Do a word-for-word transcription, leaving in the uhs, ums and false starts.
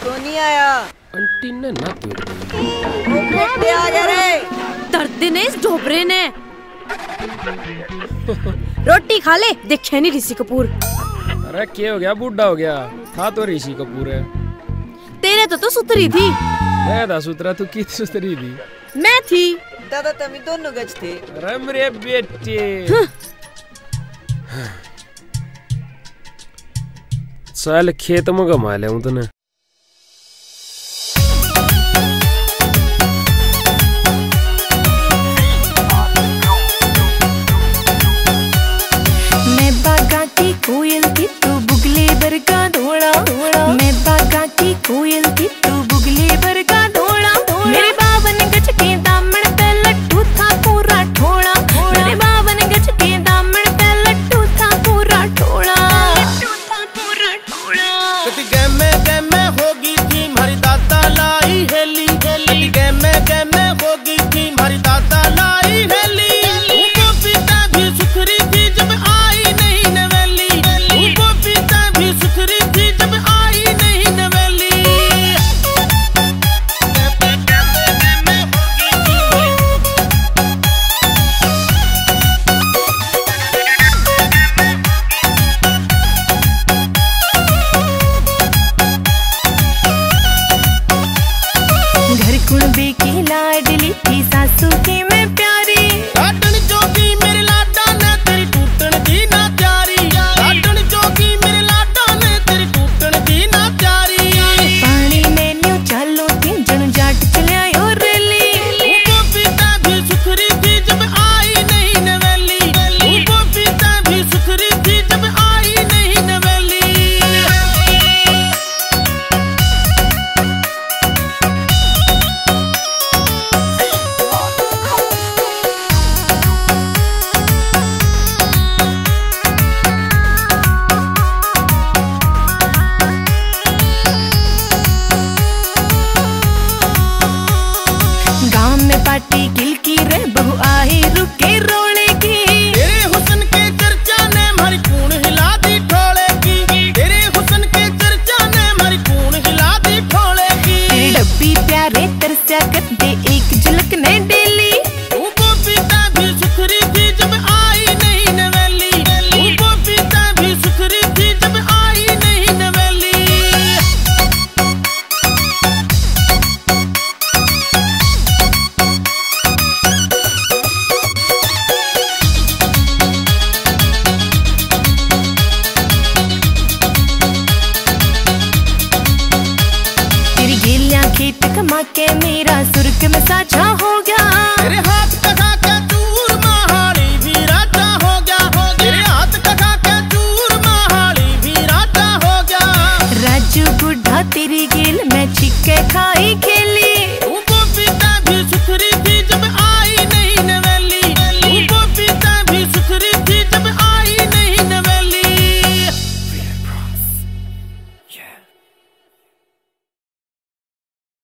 क्यों नहीं आया? आंटी ने ना तोड़ दी। बेटे आ गया रे। दर्द ने इस ढोबरे ने। रोटी खा ले, देखे नहीं ऋषि कपूर। अरे क्या हो गया, बूढ़ा हो गया? था तो ऋषि कपूर है। तेरे तो तो सुतरी थी। मैं था सुतरा, तू की सुतरी थी? मैं थी। दादा तुम दोनों गज थे। अरे मेरे बेटे साल खेत में घुमा ले तूने। मैं बागा की कोयल थी तू बुगले बरगा धोड़ा धोड़ा। मैं बागा की कोयल थी तू बुगले बरगा धोड़ा धोड़ा। मेरे बावन गज के दामन पे लट्टू था पूरा ठोड़ा। मेरे बावन गज के दामन पे लट्टू था पूरा ठोड़ा। कति गैमे गैमे होगी थी हमारी दादा लाई हेली। कति गैमे गैमे होगी थी हमारी दादा लाई हेली। उनको पीता भी सुथरी थी जब आई नहीं नवेली। उनको पीता भी सुथरी थी जब आई नहीं नवेली। घर कुणबे की लाडली थी सासू की मैं प्यारी। लाडन जोगी मेरे लाडा ने तेरी टूटन दी ना प्यारी। लाडन जोगी मेरे लाडा ने तेरी टूटन दी ना प्यारी। पानी में न्यू चालो थी जन जाट चलिया यो रेली। उनको पीता भी सुथरी थी जब आई नहीं नवेली। उनको पीता भी सुथरी थी जब आई नहीं नवेली। गांव में पार्टी गिल की रे बहु आई रुके रोले की। तेरे हुस्न के चर्चा ने हमारी कूण हिला दी ठोले की। तेरे हुस्न के चर्चा ने हमारी कूण हिला दी ठोले की। तेरे डब्बी प्यारे तरस्या करते एक झलक ने डेली। उनको पीता भी सुथरी थी जब आई नहीं नवेली। उनको पीता भी सुथरी थी जब आई नहीं नवेली। तेरी गेलियां खेत कमा के मेरा सुर्ग में साझा हो गया। तेरे हाथ कहा के